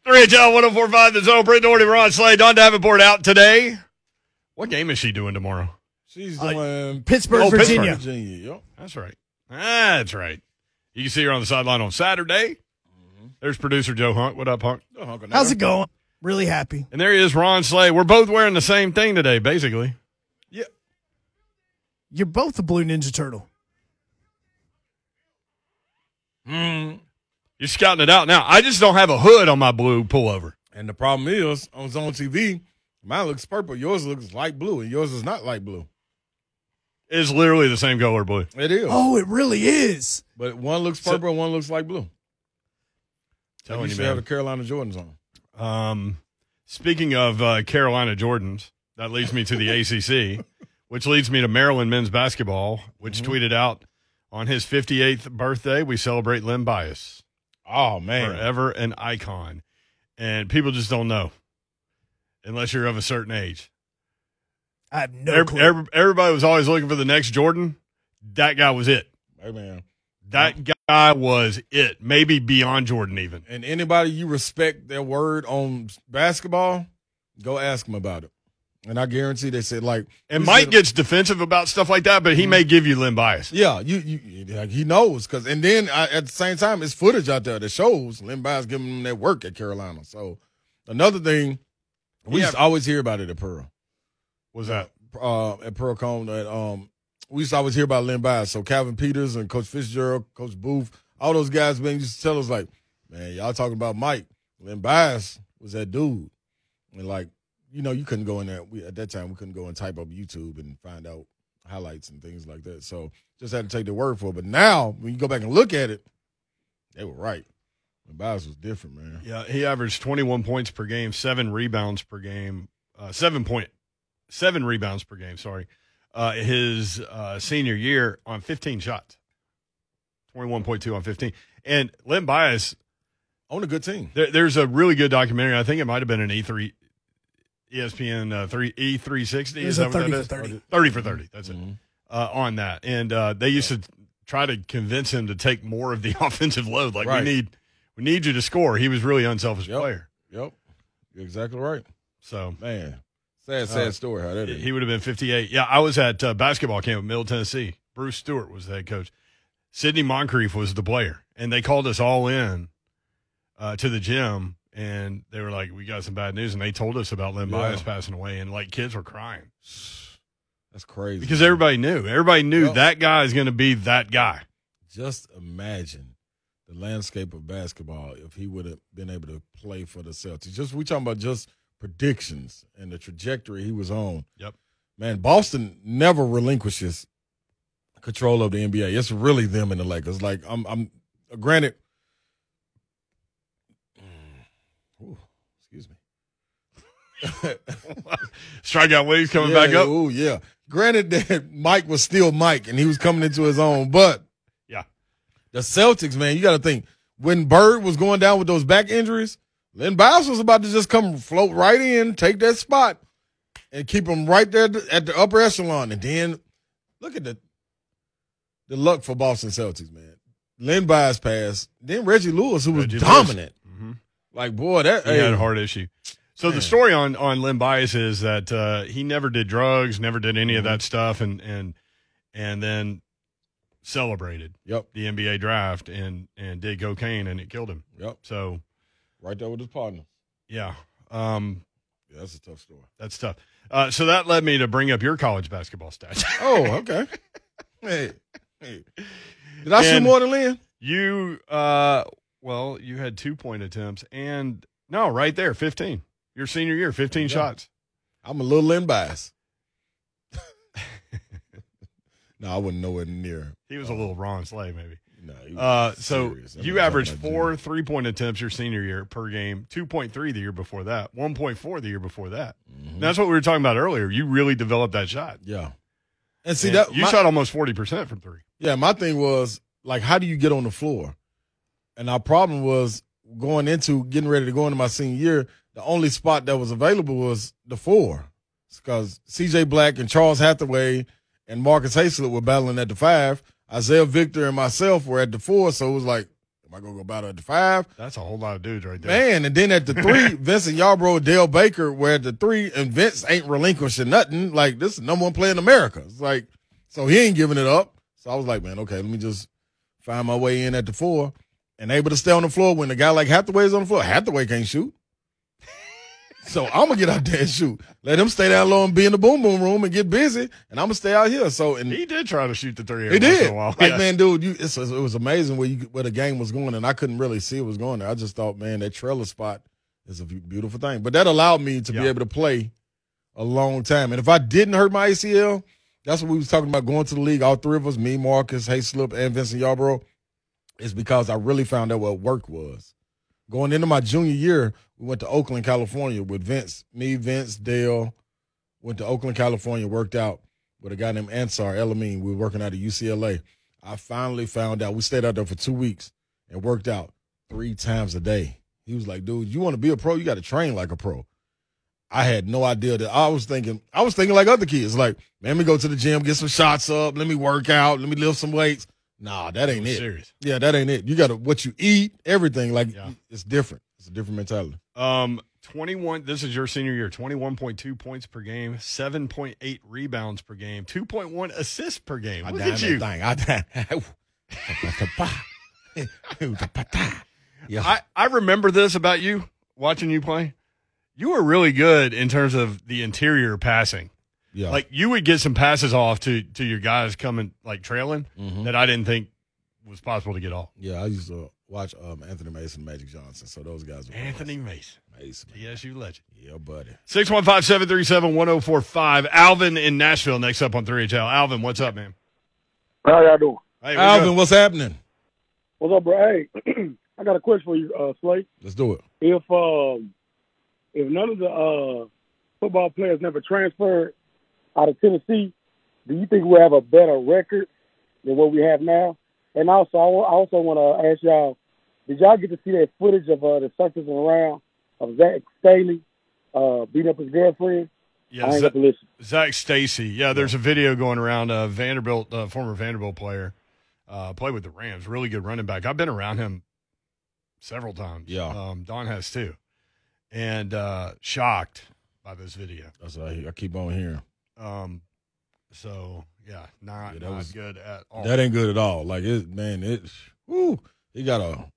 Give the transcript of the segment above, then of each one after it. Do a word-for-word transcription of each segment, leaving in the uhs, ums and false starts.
three H L one oh four point five, The Zone. Brent Doherty, Ron Slade, Don Davenport out today. What game is she doing tomorrow? She's doing uh, Pittsburgh, oh, Virginia. Pittsburgh. Virginia. Yep. That's right. That's right. You can see her on the sideline on Saturday. Mm-hmm. There's producer Joe Hunt. What up, Hunt? How's it going? Really happy. And there he is, Ron Slade. We're both wearing the same thing today, basically. Yeah. You're both a Blue Ninja Turtle. Mm. You're scouting it out now. I just don't have a hood on my blue pullover. And the problem is, on Zone T V, mine looks purple. Yours looks light blue, and yours is not light blue. It's literally the same color blue. It is. Oh, it really is. But one looks purple so, and one looks light blue. Telling like you, you, should man. have the Carolina Jordans on. Um, speaking of uh, Carolina Jordans, that leads me to the A C C, which leads me to Maryland men's basketball, which mm-hmm. tweeted out on his fifty-eighth birthday, we celebrate Len Bias. Oh, man. Forever an icon. And people just don't know unless you're of a certain age. I have no every, clue. Every, everybody was always looking for the next Jordan. That guy was it. Hey, man. That guy was it. Maybe beyond Jordan even. And anybody you respect their word on basketball, go ask them about it. And I guarantee they said, like. And Mike gets defensive about stuff like that, but he mm-hmm. may give you Len Bias. Yeah, you, you, like, he knows. Cause, and then I, at the same time, there's footage out there that shows Len Bias giving them their work at Carolina. So another thing, we yeah. used to always hear about it at Pearl. What's that? Uh, at Pearl Cone, that, um, we used to always hear about Len Bias. So Calvin Peters and Coach Fitzgerald, Coach Booth, all those guys, man, used to tell us, like, man, y'all talking about Mike. Len Bias was that dude. And, like, you know, you couldn't go in there. We, at that time, we couldn't go and type up YouTube and find out highlights and things like that. So just had to take their word for it. But now, when you go back and look at it, they were right. Len Bias was different, man. Yeah, he averaged twenty-one points per game, seven rebounds per game, uh, seven point, seven rebounds per game, sorry. Uh, his uh, senior year on fifteen shots, twenty-one point two on fifteen. And Len Bias. On a good team. There, there's a really good documentary. I think it might have been an E three, E S P N uh, three, E three sixty. Is that what that is? thirty for thirty. thirty for thirty. That's mm-hmm. it. Uh, on that. And uh, they used to try to convince him to take more of the offensive load. Like, right. we need we need you to score. He was really an unselfish yep. player. Yep. You're exactly right. So, man. Sad, sad uh, story how that is. He would have been fifty-eight. Yeah, I was at uh, basketball camp in Middle Tennessee. Bruce Stewart was the head coach. Sidney Moncrief was the player. And they called us all in uh, to the gym, and they were like, we got some bad news. And they told us about Len yeah. Bias passing away, and, like, kids were crying. That's crazy. Because man. everybody knew. Everybody knew yep. that guy is going to be that guy. Just imagine the landscape of basketball if he would have been able to play for the Celtics. Just we talking about just – predictions and the trajectory he was on. Yep. Man, Boston never relinquishes control of the N B A. It's really them and the Lakers. Like, I'm, I'm granted. Ooh, excuse me. Strikeout waves coming yeah, back up. Oh, yeah. Granted that Mike was still Mike and he was coming into his own, but yeah, the Celtics, man, you got to think when Bird was going down with those back injuries, Len Bias was about to just come float right in, take that spot, and keep him right there at the upper echelon. And then look at the the luck for Boston Celtics, man. Len Bias passed. Then Reggie Lewis, who was Reggie dominant. Mm-hmm. Like, boy, that he hey. had a heart issue. So man. The story on, on Len Bias is that uh, he never did drugs, never did any mm-hmm. of that stuff, and and and then celebrated yep. the N B A draft and, and did cocaine, and it killed him. Yep. So right there with his partner. Yeah. Um, yeah, that's a tough story. That's tough. Uh, so that led me to bring up your college basketball stats. Oh, okay. Hey, hey. Did I shoot more than Lynn? You, uh, well, you had two point attempts and no, right there, fifteen. Your senior year, fifteen yeah. shots. I'm a little Len Bias. No, I wouldn't know it near. He was uh, a little Ron Slade, maybe. No, uh, so you averaged four three-point attempts your senior year per game, two point three the year before that, one point four the year before that. Mm-hmm. That's what we were talking about earlier. You really developed that shot. Yeah. And see, and that you my, shot almost forty percent from three. Yeah, my thing was, like, how do you get on the floor? And our problem was going into, getting ready to go into my senior year, the only spot that was available was the four. Because C J Black and Charles Hathaway and Marcus Hazlett were battling at the five. Isaiah Victor and myself were at the four, so it was like, am I gonna go battle at the five? That's a whole lot of dudes right there. Man, and then at the three, Vincent Yarbrough, Dale Baker were at the three, and Vince ain't relinquishing nothing. Like, this is the number one player in America. It's like, so he ain't giving it up. So I was like, man, okay, let me just find my way in at the four and able to stay on the floor when a guy like Hathaway is on the floor. Hathaway can't shoot. So I'm gonna get out there and shoot. Let him stay down low and be in the boom boom room and get busy, and I'm gonna stay out here. So and He did try to shoot the three. he every once did. in a while. Like, Yeah. man, dude, you, it's, it was amazing where you where the game was going, and I couldn't really see it was going there. I just thought, man, that trailer spot is a beautiful thing. But that allowed me to Yeah. be able to play a long time. And if I didn't hurt my A C L, that's what we was talking about going to the league. All three of us, me, Marcus, Hayslip, and Vincent Yarbrough, is because I really found out what work was. Going into my junior year, we went to Oakland, California with Vince, me, Vince, Dale. Went to Oakland, California, worked out with a guy named Ansar Elamine. We were working out at U C L A. I finally found out. We stayed out there for two weeks and worked out three times a day. He was like, dude, you want to be a pro? You got to train like a pro. I had no idea that I was thinking, I was thinking like other kids, like, man, let me go to the gym, get some shots up, let me work out, let me lift some weights. Nah, that ain't it. Serious. Yeah, that ain't it. You got to, what you eat, everything, like, Yeah. it's different. It's a different mentality. Um, twenty-one. This is your senior year. Twenty-one point two points per game, seven point eight rebounds per game, two point one assists per game. I Look done at you. that thing. I yeah. I, I remember this about you watching you play. You were really good in terms of the interior passing. yeah. Like you would get some passes off to to your guys coming like trailing Mhm. that I didn't think was possible to get off. Yeah, I used to watch um, Anthony Mason, Magic Johnson. So those guys were Anthony Mason, Mason. T S U legend. Yeah, buddy. six one five, seven three seven, one oh four five. Alvin in Nashville next up on three H L. Alvin, what's up, man? How y'all doing? Hey, we're Alvin, good. what's happening? What's up, bro? Hey, I got a question for you, uh, Slate. Let's do it. If um, if none of the uh, football players never transferred out of Tennessee, do you think we'll have a better record than what we have now? And also, I wa- I also want to ask y'all, did y'all get to see that footage of uh, the circus around of Zach Staley uh, beating up his girlfriend? Yeah, I ain't Zach, got to listen. Zach Stacy. Yeah, there's a video going around. Uh, Vanderbilt, uh, former Vanderbilt player, uh, played with the Rams. Really good running back. I've been around him several times. Yeah. Um, Don has too. And uh, shocked by this video. That's what I, I keep on hearing. Um, so yeah, not, Yeah, that not was- good at all. That ain't good at all. Like it, man. It. Ooh, he got a.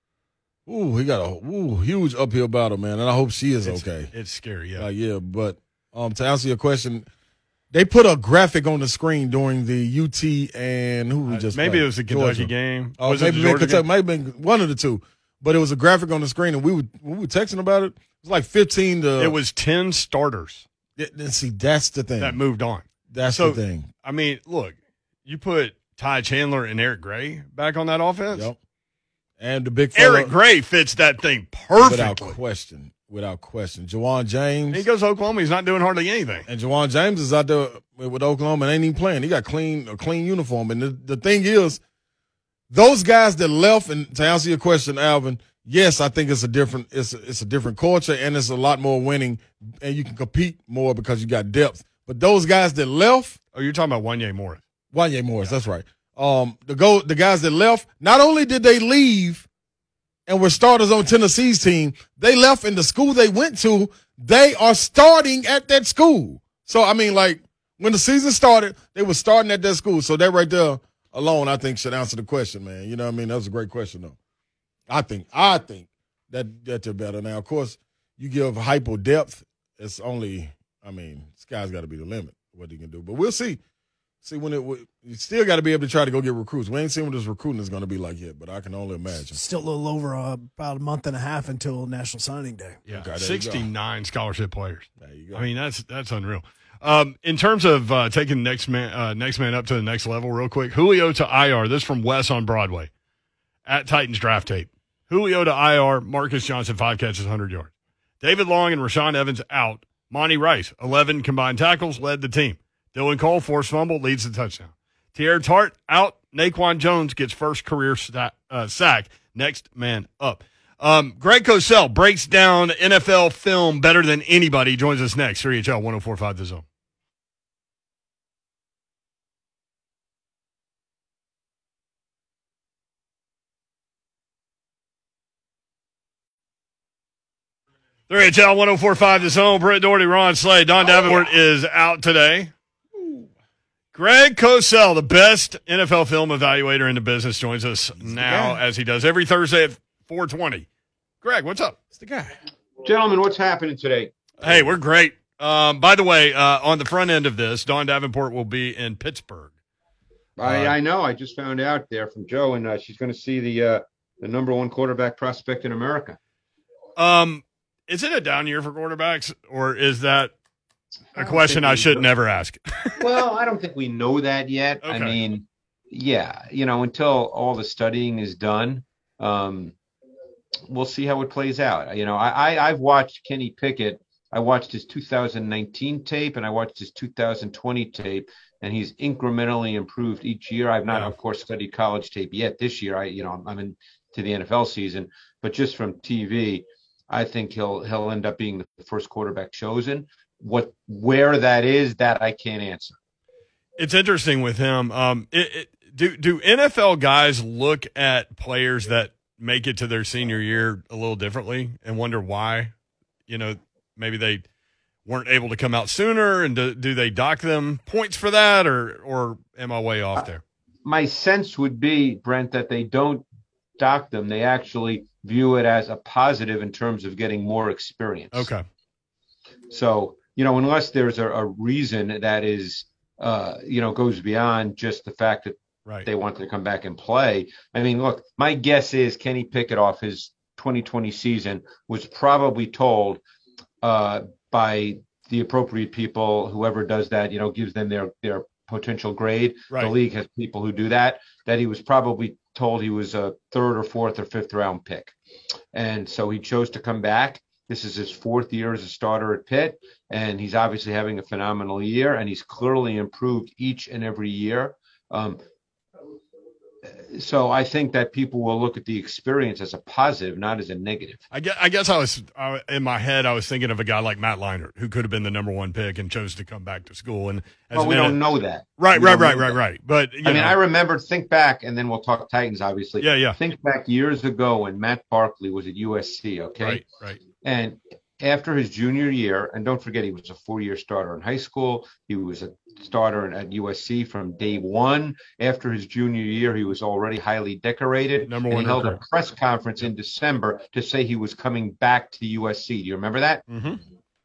Ooh, he got a ooh huge uphill battle, man. And I hope she is it's, okay. It's scary. Yeah. Like, yeah, but um, to answer your question, they put a graphic on the screen during the U T and who we Uh, just maybe played? it was the Kentucky Georgia. game. Oh, was it maybe the been Georgia Kentucky, game? might have been one of the two. But it was a graphic on the screen, and we would we were texting about it. It was like fifteen to. It was ten starters Yeah, then see, that's the thing. that moved on. That's so- the thing. I mean, look, you put Ty Chandler and Eric Gray back on that offense. Yep. And the big fella, Eric Gray fits that thing without perfectly. question, without question, Jawan James. He goes to Oklahoma. He's not doing hardly anything. And Jawan James is out there with Oklahoma and ain't even playing. He got clean a clean uniform. And the, the thing is, those guys that left, and to answer your question, Alvin, yes, I think it's a different it's a, it's a different culture and it's a lot more winning, and you can compete more because you got depth. But those guys that left, Oh, you're talking about Wanye Morris. Wanye Morris, that's right. Um, the go the guys that left, not only did they leave and were starters on Tennessee's team, they left in the school they went to. They are starting at that school. So I mean, like when the season started, they were starting at that school. So that right there alone, I think, should answer the question, man. You know what I mean? That was a great question, though. I think I think that that they're better now. Of course, you give hypo depth. It's only, I mean, sky's got to be the limit what he can do. But we'll see. See when it. You still got to be able to try to go get recruits. We ain't seen what this recruiting is going to be like yet, but I can only imagine. Still a little over uh, about a month and a half until National Signing Day. Yeah, Okay, there you go. sixty-nine scholarship players. There you go. I mean, that's that's unreal. Um, in terms of uh, taking next man uh, next man up to the next level, real quick, Julio to I R. This from Wes on Broadway at Titans Draft Tape. Julio to I R. Marcus Johnson five catches, one hundred yards. David Long and Rashawn Evans out. Monty Rice eleven combined tackles, led the team. Dylan Cole forced fumble, leads the touchdown. Tierre Tart out. Naquan Jones gets first career sta- uh, sack. Next man up. Um, Greg Cosell breaks down N F L film better than anybody. Joins us next. three H L one oh four point five The Zone. three H L one oh four point five The Zone. Brent Doherty, Ron Slade. Don Davenport oh, yeah. is out today. Greg Cosell, the best N F L film evaluator in the business, joins us He's now as he does every Thursday at four twenty. Greg, what's up? It's the guy. Gentlemen, what's happening today? Hey, we're great. Um, by the way, uh, on the front end of this, Don Davenport will be in Pittsburgh. I, uh, I know. I just found out there from Joe, and uh, she's going to see the uh, the number one quarterback prospect in America. Um, is it a down year for quarterbacks, or is that a question I should never ask? Well, I don't think we know that yet. Okay. I mean, yeah, you know, until all the studying is done, um, we'll see how it plays out. You know, I, I I've watched Kenny Pickett. I watched his two thousand nineteen tape and I watched his two thousand twenty tape, and he's incrementally improved each year. I've not, yeah. of course, studied college tape yet this year. I, you know, I'm into the N F L season, but just from T V, I think he'll he'll end up being the first quarterback chosen. What where that is, that I can't answer. It's interesting with him. Um, it, it, do do N F L guys look at players that make it to their senior year a little differently and wonder why? You know, maybe they weren't able to come out sooner, and do, do they dock them points for that, or or am I way off there? Uh, my sense would be, Brent, that they don't dock them. They actually view it as a positive in terms of getting more experience. Okay. So, you know, unless there's a, a reason that is, uh, you know, goes beyond just the fact that right. they want to come back and play. I mean, look, my guess is Kenny Pickett off his twenty twenty season was probably told uh, by the appropriate people, whoever does that, you know, gives them their, their potential grade. Right. The league has people who do that, that he was probably told he was a third or fourth or fifth round pick. And so he chose to come back. This is his fourth year as a starter at Pitt, and he's obviously having a phenomenal year, and he's clearly improved each and every year. Um, so I think that people will look at the experience as a positive, not as a negative. I guess I, guess I was I, in my head, I was thinking of a guy like Matt Leinart, who could have been the number one pick and chose to come back to school. And as well, we minute, don't know that. Right, we right, right, right, that. right. But you I know. mean, I remember, think back, and then we'll talk Titans, obviously. Yeah, yeah. Think back years ago when Matt Barkley was at U S C, okay? Right, right. And after his junior year, and don't forget, he was a four-year starter in high school. He was a starter at U S C from day one. After his junior year, he was already highly decorated. Number and one he held recruit. a press conference in December to say he was coming back to U S C. Do you remember that? Mm-hmm.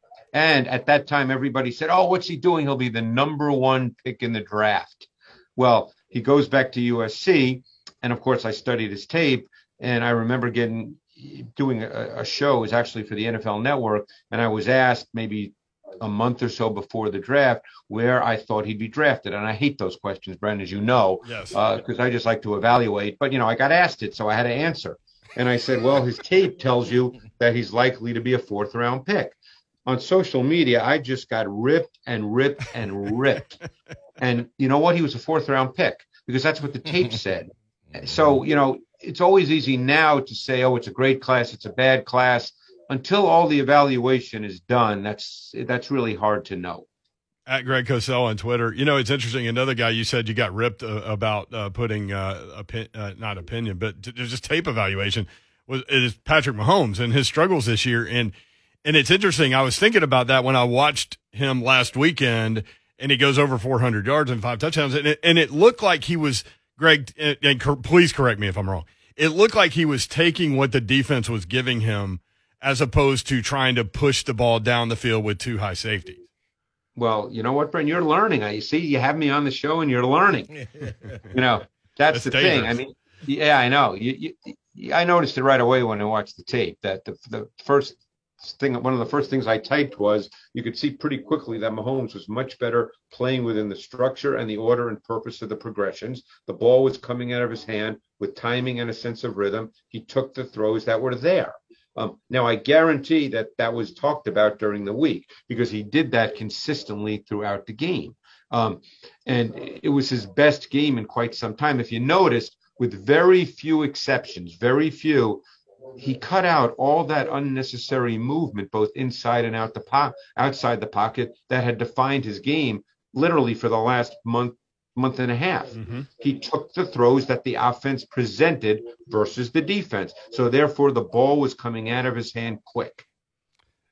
And at that time, everybody said, oh, what's he doing? He'll be the number one pick in the draft. Well, he goes back to U S C, and of course, I studied his tape, and I remember getting doing a, a show. It was actually for the N F L Network, and I was asked maybe a month or so before the draft where I thought he'd be drafted. And I hate those questions, Brent, as you know, yes, because uh, I just like to evaluate. But, you know, I got asked it, so I had to answer. And I said, well, his tape tells you that he's likely to be a fourth round pick. On social media, I just got ripped and ripped and ripped. And you know what? He was a fourth round pick because that's what the tape said. So, you know, it's always easy now to say, oh, it's a great class, it's a bad class. Until all the evaluation is done, that's that's really hard to know. At Greg Cosell on Twitter. You know, it's interesting. Another guy you said you got ripped uh, about uh, putting uh, opi- uh, not opinion, but t- just tape evaluation was is Patrick Mahomes and his struggles this year. And and it's interesting. I was thinking about that when I watched him last weekend, and he goes over four hundred yards and five touchdowns, and it, and it looked like he was Greg. And, and cor- please correct me if I'm wrong. It looked like he was taking what the defense was giving him, as opposed to trying to push the ball down the field with two high safeties. Well, you know what, Brent? You're learning. I see you have me on the show and you're learning. You know, that's, that's the dangerous. thing. I mean, yeah, I know. You, you, I noticed it right away when I watched the tape that the, the first thing, one of the first things I typed was you could see pretty quickly that Mahomes was much better playing within the structure and the order and purpose of the progressions. The ball was coming out of his hand with timing and a sense of rhythm. He took the throws that were there. Um, now, I guarantee that that was talked about during the week because he did that consistently throughout the game. Um, and it was his best game in quite some time. If you noticed, with very few exceptions, very few, he cut out all that unnecessary movement, both inside and out the po- outside the pocket, that had defined his game literally for the last month, month and a half. Mm-hmm. He took the throws that the offense presented versus the defense. So therefore the ball was coming out of his hand quick.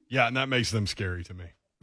Yeah, and that makes them scary to me.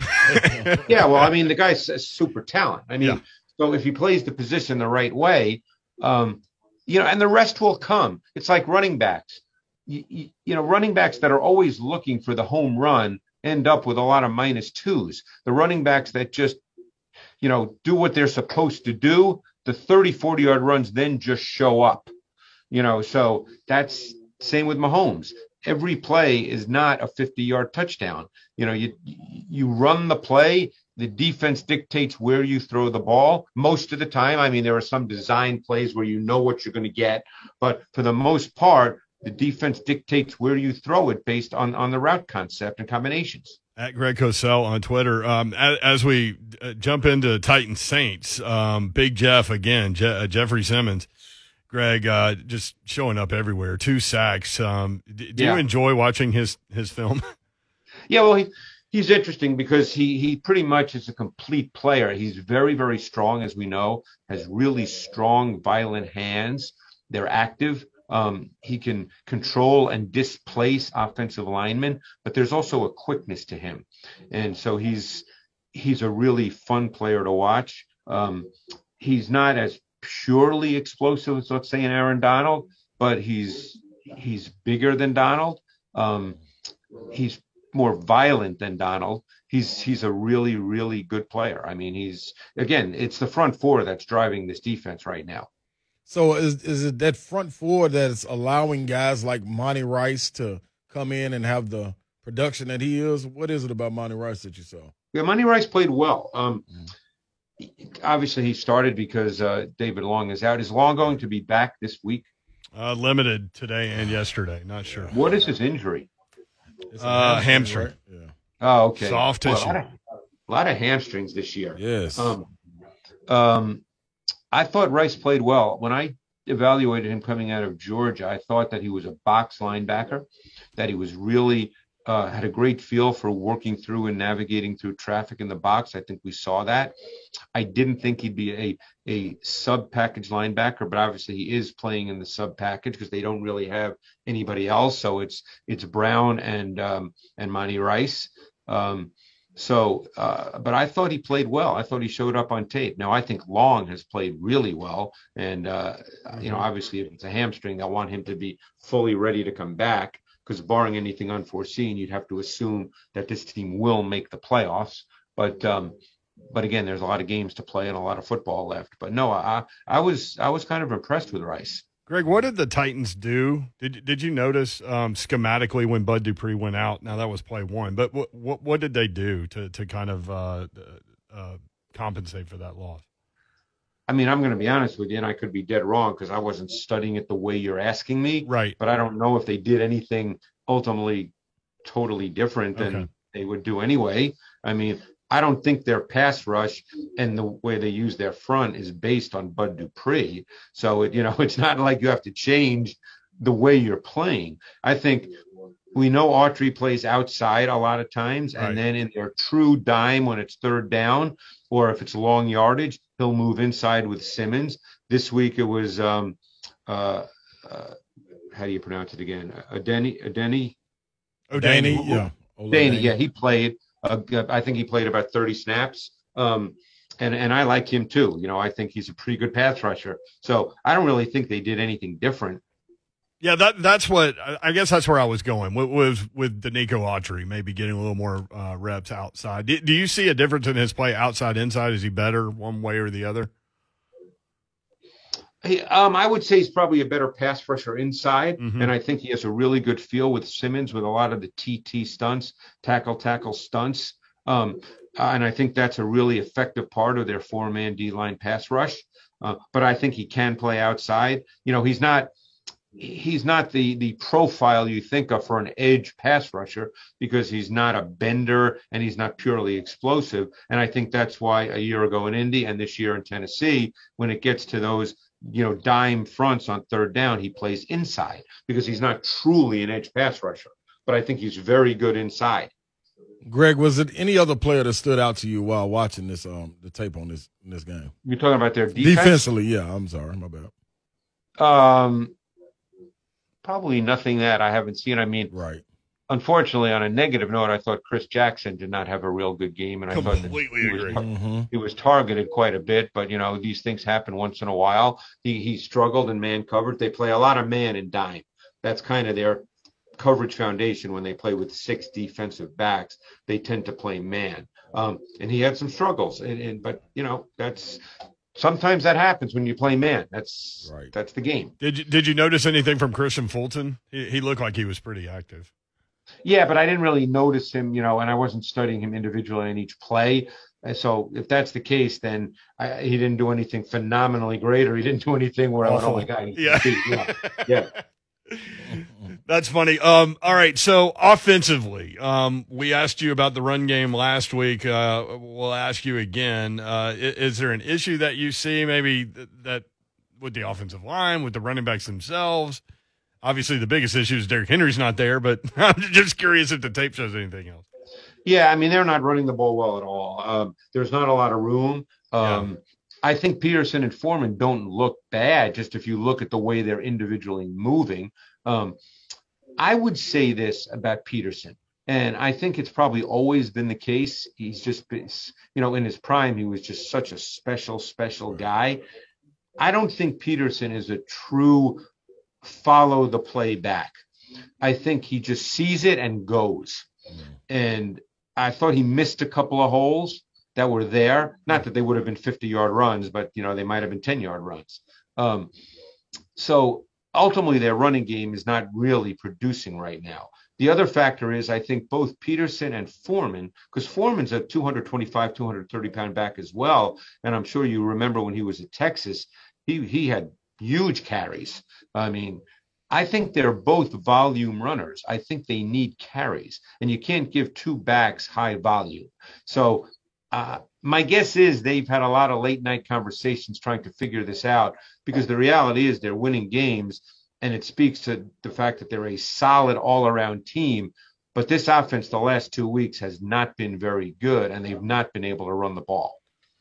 Yeah, well, I mean, the guy's a super talent. I mean, Yeah. so if he plays the position the right way, um, you know, and the rest will come. It's like running backs. You, you, you know, running backs that are always looking for the home run end up with a lot of minus twos. The running backs that just, you know, do what they're supposed to do, the thirty, forty yard runs then just show up, you know, so that's same with Mahomes. Every play is not a fifty yard touchdown. You know, you, you run the play, the defense dictates where you throw the ball most of the time. I mean, there are some design plays where you know what you're going to get, but for the most part, the defense dictates where you throw it based on, on the route concept and combinations. At Greg Cosell on Twitter. Um, as, as we uh, jump into Titans Saints, um, Big Jeff again, Je- uh, Jeffrey Simmons, Greg, uh, just showing up everywhere. Two sacks. Um, d- do Yeah. you enjoy watching his his film? Yeah, well, he, he's interesting because he he pretty much is a complete player. He's very, very strong, as we know, has really strong, violent hands. They're active. Um, he can control and displace offensive linemen, but there's also a quickness to him. And so he's he's a really fun player to watch. Um, he's not as purely explosive as, let's say, an Aaron Donald, but he's he's bigger than Donald. Um, he's more violent than Donald. He's he's a really, really good player. I mean, he's, again, it's the front four that's driving this defense right now. So is is it that front four that's allowing guys like Monty Rice to come in and have the production that he is? What is it about Monty Rice that you saw? Yeah, Monty Rice played well. Um, obviously, he started because uh, David Long is out. Is Long going to be back this week? Uh, limited today and yesterday. Not sure. What is his injury? It's a Uh, hamstring, hamstring. right? Yeah. Oh, okay. Soft Well, tissue. a, lot of, a lot of hamstrings this year. Yes. Um, um, I thought Rice played well. When I evaluated him coming out of Georgia, I thought that he was a box linebacker, that he was really uh, had a great feel for working through and navigating through traffic in the box. I think we saw that. I didn't think he'd be a a sub package linebacker, but obviously he is playing in the sub package because they don't really have anybody else. So it's it's Brown and um, and Monty Rice. Um, So, uh, but I thought he played well. I thought he showed up on tape. Now, I think Long has played really well. And, uh, you know, obviously, if it's a hamstring, I want him to be fully ready to come back because barring anything unforeseen, you'd have to assume that this team will make the playoffs. But, um, but again, there's a lot of games to play and a lot of football left. But no, I, I was I was kind of impressed with Rice. Greg, what did the Titans do? Did Did you notice um, schematically when Bud Dupree went out? Now that was play one, but what what, what did they do to to kind of uh, uh, compensate for that loss? I mean, I'm going to be honest with you, and I could be dead wrong because I wasn't studying it the way you're asking me. Right. But I don't know if they did anything ultimately totally different than Okay. they would do anyway. I mean, I don't think their pass rush and the way they use their front is based on Bud Dupree. So, it, you know, it's not like you have to change the way you're playing. I think we know Autry plays outside a lot of times, Right. and then in their true dime when it's third down, or if it's long yardage, he'll move inside with Simmons. This week it was, um, uh, uh, how do you pronounce it again? Adeni, Adeni? O'Danny, Danny, yeah. Ola Danny, Danny. yeah, he played. Uh, I think he played about thirty snaps. Um, and, and I like him too. You know, I think he's a pretty good pass rusher. So I don't really think they did anything different. Yeah, that that's what I I guess that's where I was going. With with, with Danico Autry maybe getting a little more uh, reps outside. Do, do you see a difference in his play outside inside? Is he better one way or the other? Hey, um, I would say he's probably a better pass rusher inside, Mhm. and I think he has a really good feel with Simmons with a lot of the T T stunts, tackle tackle stunts, um, and I think that's a really effective part of their four-man D-line pass rush. Uh, but I think he can play outside. You know, he's not he's not the the profile you think of for an edge pass rusher because he's not a bender and he's not purely explosive. And I think that's why a year ago in Indy and this year in Tennessee, when it gets to those you know, dime fronts on third down, he plays inside because he's not truly an edge pass rusher, but I think he's very good inside. Greg, was it any other player that stood out to you while watching this um the tape on this in this game? You're talking about their defense? Defensively, yeah. I'm sorry, my bad. Um, probably nothing that I haven't seen. I mean, Right. unfortunately, on a negative note, I thought Chris Jackson did not have a real good game, and I thought that Completely he was, agree. tar- Mm-hmm. he was targeted quite a bit. But you know, these things happen once in a while. He he struggled in man coverage. They play a lot of man and dime. That's kind of their coverage foundation. When they play with six defensive backs, they tend to play man. Um, and he had some struggles. And, and but you know, that's sometimes that happens when you play man. That's Right. that's the game. Did you did you notice anything from Christian Fulton? He, he looked like he was pretty active. Yeah, but I didn't really notice him, you know, and I wasn't studying him individually in each play. And so if that's the case, then I, he didn't do anything phenomenally great, or he didn't do anything where I went, oh my God. he's Yeah. beat. yeah. Yeah. That's funny. Um, all right. So offensively, um, we asked you about the run game last week. Uh, we'll ask you again. Uh, is, is there an issue that you see maybe th- that with the offensive line, with the running backs themselves? Obviously, the biggest issue is Derrick Henry's not there, but I'm just curious if the tape shows anything else. Yeah, I mean, they're not running the ball well at all. Um, there's not a lot of room. Um, yeah. I think Peterson and Foreman don't look bad, just if you look at the way they're individually moving. Um, I would say this about Peterson, and I think it's probably always been the case. He's just been, you know, in his prime, he was just such a special, special guy. I don't think Peterson is a true follow the play back. I think he just sees it and goes. And I thought he missed a couple of holes that were there. Not that they would have been fifty-yard runs, but, you know, they might have been ten-yard runs. Um, so ultimately, their running game is not really producing right now. The other factor is I think both Peterson and Foreman, because Foreman's a two twenty-five, two thirty pound back as well. And I'm sure you remember when he was at Texas, he he had huge carries. I mean, I think they're both volume runners. I think they need carries, and you can't give two backs high volume. So uh, my guess is they've had a lot of late night conversations trying to figure this out, because the reality is they're winning games, and it speaks to the fact that they're a solid all around team. But this offense the last two weeks has not been very good, and they've not been able to run the ball.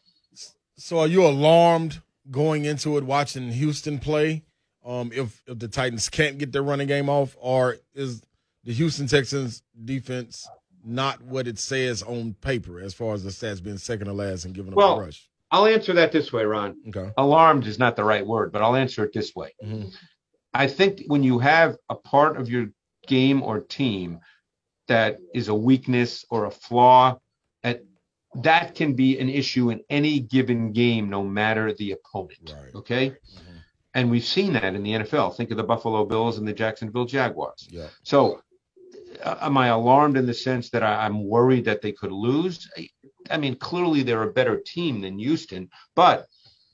So are you alarmed going into it, watching Houston play, um, if, if the Titans can't get their running game off, or is the Houston Texans defense not what it says on paper as far as the stats being second to last and giving them well, a rush? I'll answer that this way, Ron. Okay. Alarmed is not the right word, but I'll answer it this way. Mm-hmm. I think when you have a part of your game or team that is a weakness or a flaw, at, that can be an issue in any given game, no matter the opponent. Right. Okay. Mm-hmm. And we've seen that in the N F L. Think of the Buffalo Bills and the Jacksonville Jaguars. Yeah. So uh, am I alarmed in the sense that I, I'm worried that they could lose? I, I mean, clearly they're a better team than Houston, but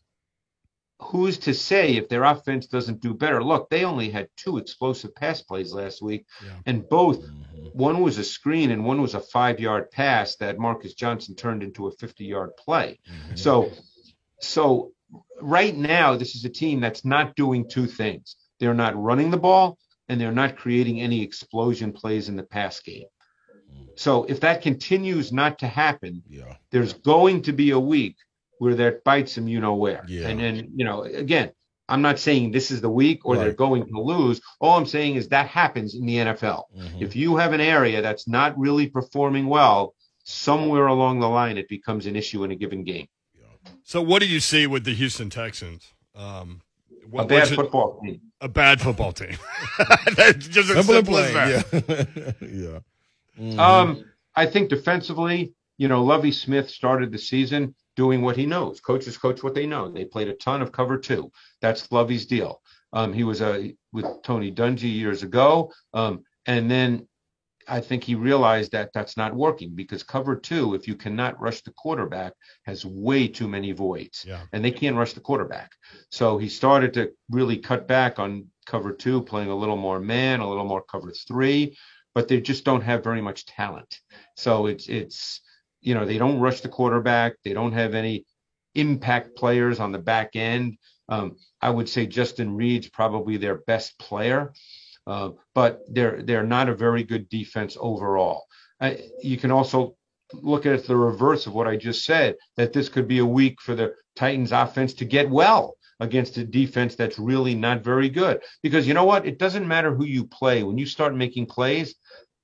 who's to say if their offense doesn't do better? Look, they only had two explosive pass plays last week, yeah. and both, mm-hmm. one was a screen and one was a five-yard pass that Marcus Johnson turned into a fifty-yard play. Mm-hmm. So, so right now, this is a team that's not doing two things. They're not running the ball, and they're not creating any explosion plays in the pass game. So if that continues not to happen, yeah. there's going to be a week where that bites them, you know where. Yeah. And then, you know, again, I'm not saying this is the week or right. they're going to lose. All I'm saying is that happens in the N F L. Mm-hmm. If you have an area that's not really performing well, somewhere along the line, it becomes an issue in a given game. So what do you see with the Houston Texans? Um, what, a bad football team. A bad football team. That's just as simple as that. Yeah. yeah. Mm-hmm. Um, I think defensively, you know, Lovie Smith started the season doing what he knows. Coaches coach what they know. They played a ton of cover two. That's Lovie's deal. Um, he was uh, with Tony Dungy years ago. Um, and then I think he realized that that's not working, because cover two, if you cannot rush the quarterback, has way too many voids. Yeah. And they can't rush the quarterback. So he started to really cut back on cover two, playing a little more man, a little more cover three, but they just don't have very much talent. So it's, it's, you know, they don't rush the quarterback. They don't have any impact players on the back end. Um, I would say Justin Reed's probably their best player, uh, but they're they're not a very good defense overall. Uh, you can also look at it the reverse of what I just said, that this could be a week for the Titans offense to get well against a defense that's really not very good. Because you know what? It doesn't matter who you play. When you start making plays,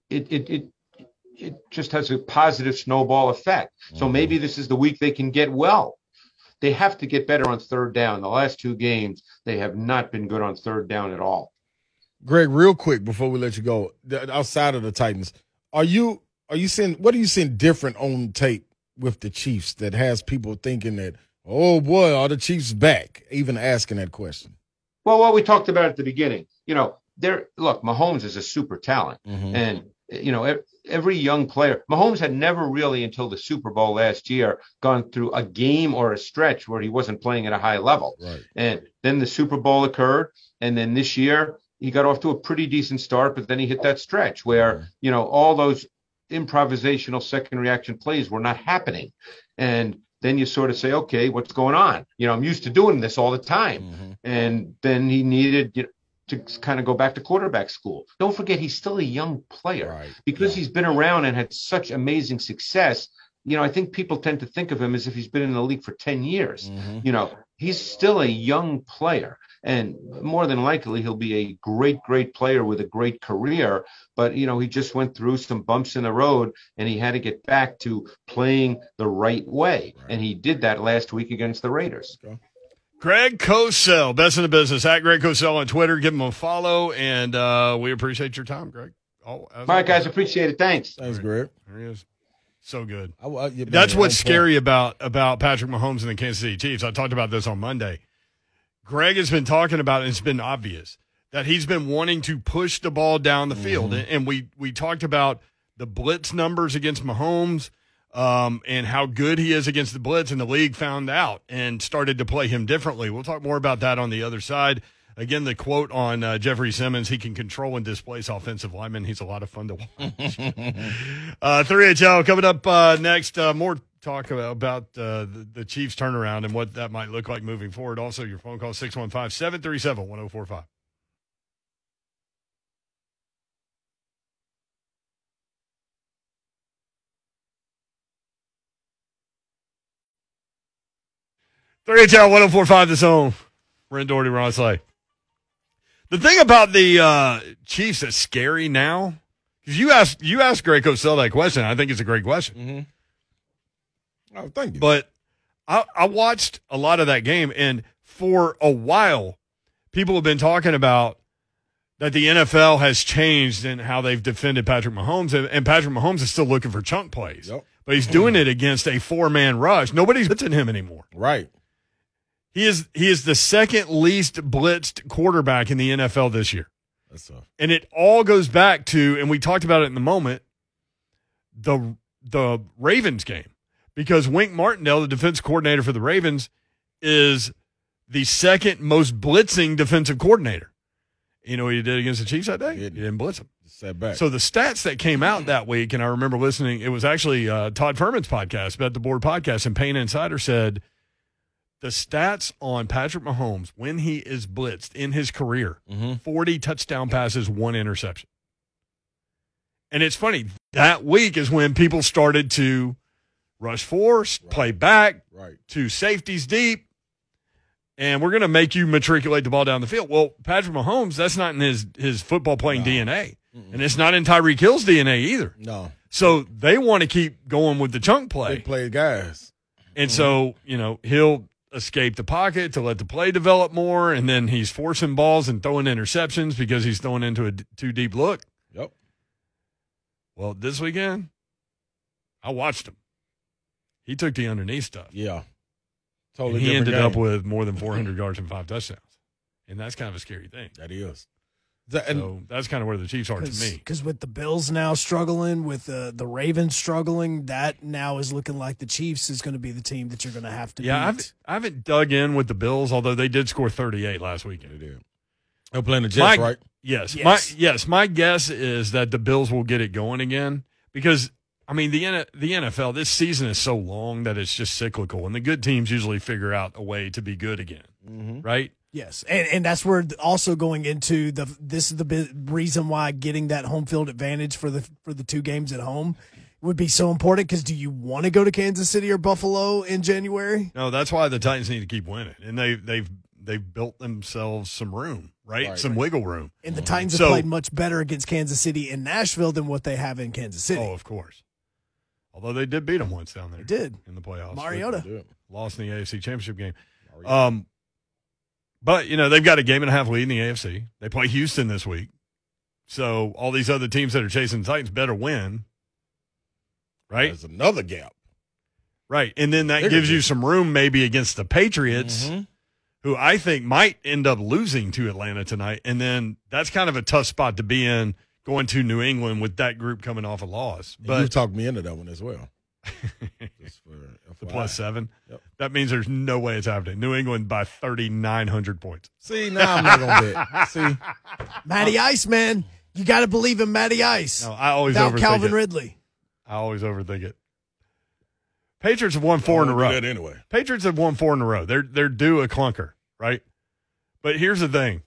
it it it it just has a positive snowball effect. So maybe this is the week they can get well. They have to get better on third down. The last two games, they have not been good on third down at all. Greg, real quick before we let you go, outside of the Titans, are you are you seeing what are you seeing different on tape with the Chiefs that has people thinking that, oh boy, are the Chiefs back? Even asking that question. Well, what we talked about at the beginning, you know, there. Look, Mahomes is a super talent, Mm-hmm. and you know, every young player. Mahomes had never really, until the Super Bowl last year, gone through a game or a stretch where he wasn't playing at a high level. Right. And then the Super Bowl occurred, and then this year he got off to a pretty decent start, but then he hit that stretch where, you know, all those improvisational second reaction plays were not happening. And then you sort of say, okay, what's going on? You know, I'm used to doing this all the time. Mm-hmm. And then he needed you know, to kind of go back to quarterback school. Don't forget, he's still a young player. Right. Because Yeah. he's been around and had such amazing success. You know, I think people tend to think of him as if he's been in the league for ten years. Mm-hmm. You know, he's still a young player. And more than likely, he'll be a great, great player with a great career. But, you know, he just went through some bumps in the road, and he had to get back to playing the right way. Right. And he did that last week against the Raiders. Okay. Greg Cosell, best in the business, at Greg Cosell on Twitter. Give him a follow, and uh, we appreciate your time, Greg. Oh, All right, guys, appreciate it. Thanks. Thanks, Greg. There he is. So good. I, I, yeah, That's man, what's on scary point. about about Patrick Mahomes and the Kansas City Chiefs. I talked about this on Monday. Greg has been talking about it, and it's been obvious that he's been wanting to push the ball down the field. Mm-hmm. And, and we we talked about the blitz numbers against Mahomes um, and how good he is against the blitz, and the league found out and started to play him differently. We'll talk more about that on the other side. Again, the quote on uh, Jeffrey Simmons, he can control and displace offensive linemen. He's a lot of fun to watch. uh, three H L coming up uh, next. Uh, more talk about, about uh, the, the Chiefs turnaround and what that might look like moving forward. Also, your phone call, six one five, seven three seven, one oh four five. three H L one oh four five, The Zone. Brent Doherty, Ron Slay. The thing about the uh, Chiefs that's scary now, because you asked you asked Greg Cosell that question. I think it's a great question. Mm-hmm. Oh, thank you. But I, I watched a lot of that game, and for a while, people have been talking about that the N F L has changed in how they've defended Patrick Mahomes, and, and Patrick Mahomes is still looking for chunk plays. Yep. But he's doing it against a four-man rush. Nobody's blitzing him anymore. Right. He is he is the second least blitzed quarterback in the N F L this year. That's tough. And it all goes back to, and we talked about it in the moment, the the Ravens game. Because Wink Martindale, the defense coordinator for the Ravens, is the second most blitzing defensive coordinator. You know what he did against the Chiefs that day? He didn't. He didn't blitz them. Set back. So the stats that came out that week, and I remember listening, it was actually uh, Todd Furman's podcast, Bet the Board podcast, and Payne Insider said the stats on Patrick Mahomes when he is blitzed in his career, mm-hmm. forty touchdown passes, one interception. And it's funny, that week is when people started to rush force, right. play back, right. to safeties deep, and we're going to make you matriculate the ball down the field. Well, Patrick Mahomes, that's not in his, his football playing no. D N A. Mm-mm. And it's not in Tyreek Hill's D N A either. No. So they want to keep going with the chunk play. Big play guys. And mm-hmm. so, you know, he'll escape the pocket to let the play develop more, and then he's forcing balls and throwing interceptions because he's throwing into a too deep look. Yep. Well, this weekend, I watched him. He took the underneath stuff. Yeah. Totally. And he ended game. up with more than four hundred yards and five touchdowns. And that's kind of a scary thing. That is. That, and, so that's kind of where the Chiefs are to me. Because with the Bills now struggling, with the, the Ravens struggling, that now is looking like the Chiefs is going to be the team that you're going to have to yeah, beat. I've, I haven't dug in with the Bills, although they did score thirty-eight last weekend. They did. They're playing the Jets, my, right? Yes. Yes. My, yes. My guess is that the Bills will get it going again because, I mean, the the N F L, this season is so long that it's just cyclical, and the good teams usually figure out a way to be good again, mm-hmm. right? Yes, and and that's where also going into the this is the big reason why getting that home field advantage for the for the two games at home would be so important. Because do you want to go to Kansas City or Buffalo in January? No, that's why the Titans need to keep winning, and they they've they've built themselves some room. right? Right. Some wiggle room. And the Titans have So- played much better against Kansas City in Nashville than what they have in Kansas City. Oh, of course. Although they did beat them once down there. They did. In the playoffs. Mariota. Yeah. Lost in the A F C Championship game. Mariota. Um, but, you know, they've got a game and a half lead in the A F C. They play Houston this week. So all these other teams that are chasing the Titans better win. Right? There's another gap. Right. And then that Bigger gives you gap. some room maybe against the Patriots, Mhm. who I think might end up losing to Atlanta tonight. And then that's kind of a tough spot to be in going to New England with that group coming off a loss. And But you talked me into that one as well. Just for the F Y I. plus seven, Yep. that means there's no way it's happening. New England by thirty-nine hundred points. See, now I'm not going to bet. See, Matty Ice, man. You got to believe in Matty Ice. No, I always Without overthink Calvin it. Ridley. I always overthink it. Patriots have won four in a I'm gonna row. do that anyway. Patriots have won four in a row. They're they're due a clunker, right? But here's the thing.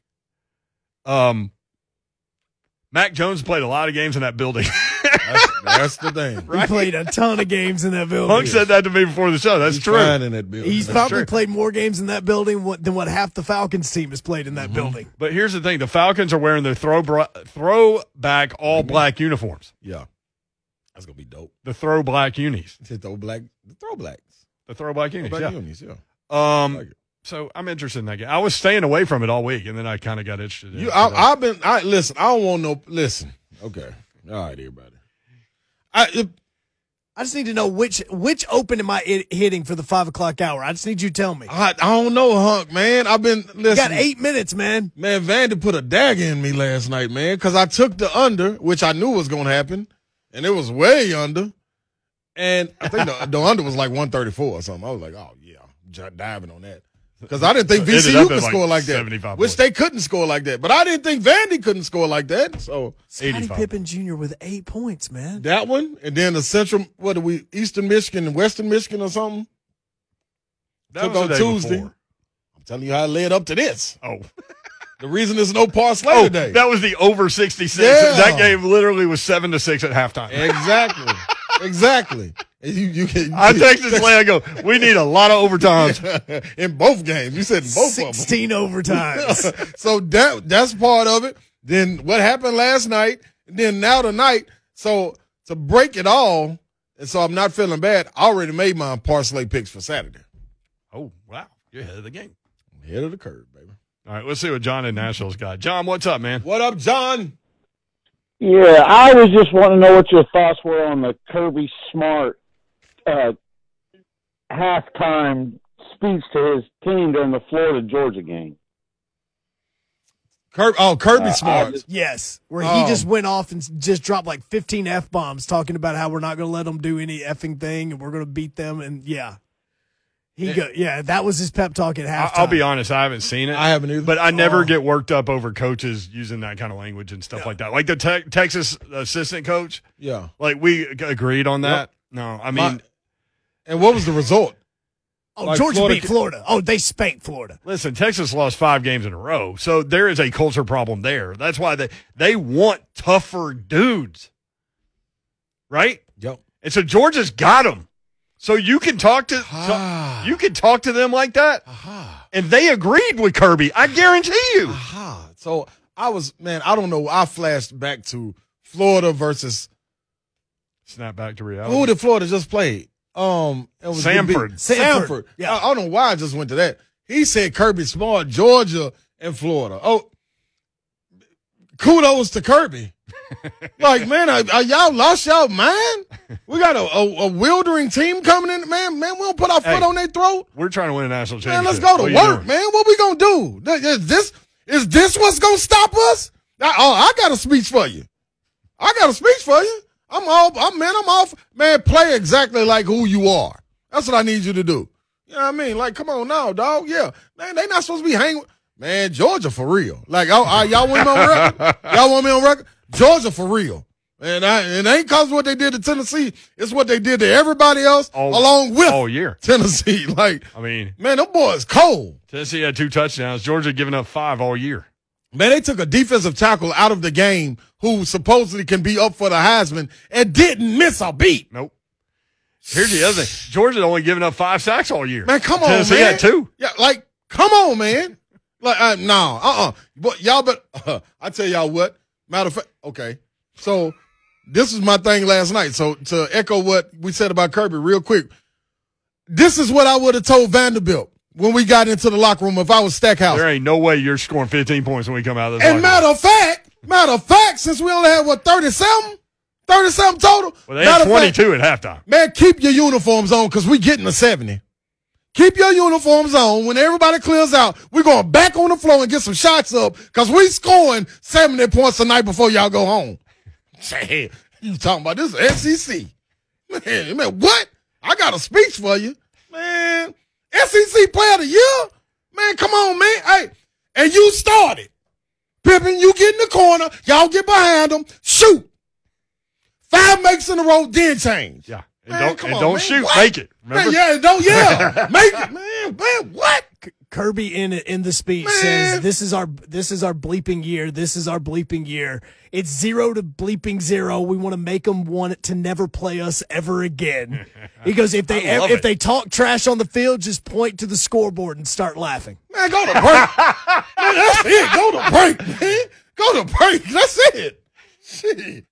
Um, Mac Jones played a lot of games in that building. That's, that's the thing. He played a ton of games in that building. Punk said that to me before the show. That's He's true. fine in that building. He's That's probably true. played more games in that building what- than what half the Falcons team has played in Mm-hmm. that building. But here's the thing: the Falcons are wearing their throw bra- throwback all black uniforms. Yeah, that's gonna be dope. The throw black unis. Hit the black, the throwblacks, The throw black unis. throwback Yeah. unis. Yeah, Um. like it. So I'm interested in that game. I was staying away from it all week, and then I kind of got interested. in You, it I, today. I've been. I listen. I don't want no. Listen. Okay. All right, everybody. I if, I just need to know which which open am I hit- hitting for the five o'clock hour. I just need you to tell me. I, I don't know, Hunk, man. I've been You listen. got eight minutes, man. Man, Vandy put a dagger in me last night, man, because I took the under, which I knew was going to happen, and it was way under. And I think the, the under was like one thirty-four or something. I was like, oh, yeah, I'm j- diving on that. Because I didn't think Ended V C U up could at like score like that, seventy-five which points. they couldn't score like that. But I didn't think Vandy couldn't score like that. So Scottie eighty-five. Pippen Junior with eight points, man. that one, and then the Central, what are we, Eastern Michigan and Western Michigan or something? That took was on the day Tuesday. before. I'm telling you how it led up to this. Oh. The reason there's no parsley Oh, today. that was the over sixty-six. Yeah. That game literally was seven to six at halftime. Exactly. exactly. And You, you can, I texted Slay. I go, we need a lot of overtimes. in both games. You said in both Sixteen overtimes. of them. So that that's part of it. Then what happened last night, and then now tonight. So to break it all, and so I'm not feeling bad, I already made my parsley picks for Saturday. Oh, wow. You're ahead of the game. I'm ahead of the curve, baby. All right, let's see what John in Nashville's got. John, what's up, man? What up, John? Yeah, I was just wanting to know what your thoughts were on the Kirby Smart uh, halftime speech to his team during the Florida Georgia game. Kirby, oh, Kirby Uh, I Smart. just- Yes, where Oh. he just went off and s- just dropped like fifteen F bombs talking about how we're not going to let them do any effing thing and we're going to beat them. And yeah, he go, yeah, that was his pep talk at I- halftime. I'll be honest, I haven't seen it. I haven't either. But I never Oh. get worked up over coaches using that kind of language and stuff like that. Like the te- Texas assistant coach, Yeah. like we g- agreed on that. No, I mean, My- and what was the result? Oh, like Georgia Florida beat ca- Florida. Oh, they spanked Florida. listen, Texas lost five games in a row, so there is a culture problem there. That's why they they want tougher dudes, right? Yep. And so Georgia's got them. So you can talk to, Ah. to you can talk to them like that, Aha. and they agreed with Kirby. I guarantee you. Aha. So I was, man, I don't know. I flashed back to Florida versus Snap back to reality. who did Florida just played? Um, it was the Samford. big- Samford. Samford. Yeah. I, I don't know why I just went to that. He said Kirby Smart, Georgia, and Florida. Oh, kudos to Kirby. Like, man, are, are y'all lost y'all mind? We got a, a, a wildering team coming in, man. Man, we don't put our foot Hey. on their throat. We're trying to win a national Man, championship. let's go to What are you work, doing? man. What we gonna do? Th- Is this is this what's gonna stop us? I, oh, I got a speech for you. I got a speech for you. I'm all, I'm man. I'm off, man. Play exactly like who you are. That's what I need you to do. You know what I mean? Like, come on now, dog. Yeah, man. They not supposed to be hanging. Man, Georgia for real. Like, oh, uh, y'all want me on record? Y'all want me on record? Georgia for real. And I, it ain't cause of what they did to Tennessee. It's what they did to everybody else All- along with all year. Tennessee. Like, I mean, man, them boys cold. Tennessee had two touchdowns. Georgia giving up five all year. Man, they took a defensive tackle out of the game who supposedly can be up for the Heisman and didn't miss a beat. Nope. Here's the other thing. Georgia only giving up five sacks all year. Man, come on, Tennessee man. had two. Yeah, like, come on, man. Like, uh, no, uh-uh. But y'all, but uh, I tell y'all what. Matter of fact, okay. So this is my thing last night. So to echo what we said about Kirby real quick, this is what I would have told Vanderbilt when we got into the locker room if I was Stackhouse. There ain't no way you're scoring fifteen points when we come out of this. And matter of fact, matter of fact, since we only had, what, thirty-seven? thirty-seven total? Well, they had twenty-two fact, at halftime. Man, keep your uniforms on because we getting to seventy. Keep your uniforms on. When everybody clears out, we're going back on the floor and get some shots up because we scoring seventy points the night before y'all go home. Say, you talking about this S E C. Man, man, what? I got a speech for you. Man, S E C Player of the Year? Man, come on, man. Hey, and you started. Pippen, you get in the corner. Y'all get behind them. Shoot. Five makes in a row, then change. Yeah. And Man, don't, come and on, don't man. shoot. What? Make it. Remember? Man, yeah, don't, yeah. Make it. Man, man, what? Kirby in in the speech Man. says this is our this is our bleeping year. This is our bleeping year. It's zero to bleeping zero. We want to make them want to never play us ever again. He goes, if they I love if it. they talk trash on the field, just point to the scoreboard and start laughing. Man, go to break. Man, that's it. Go to break, man. Go to break. That's it. Shit.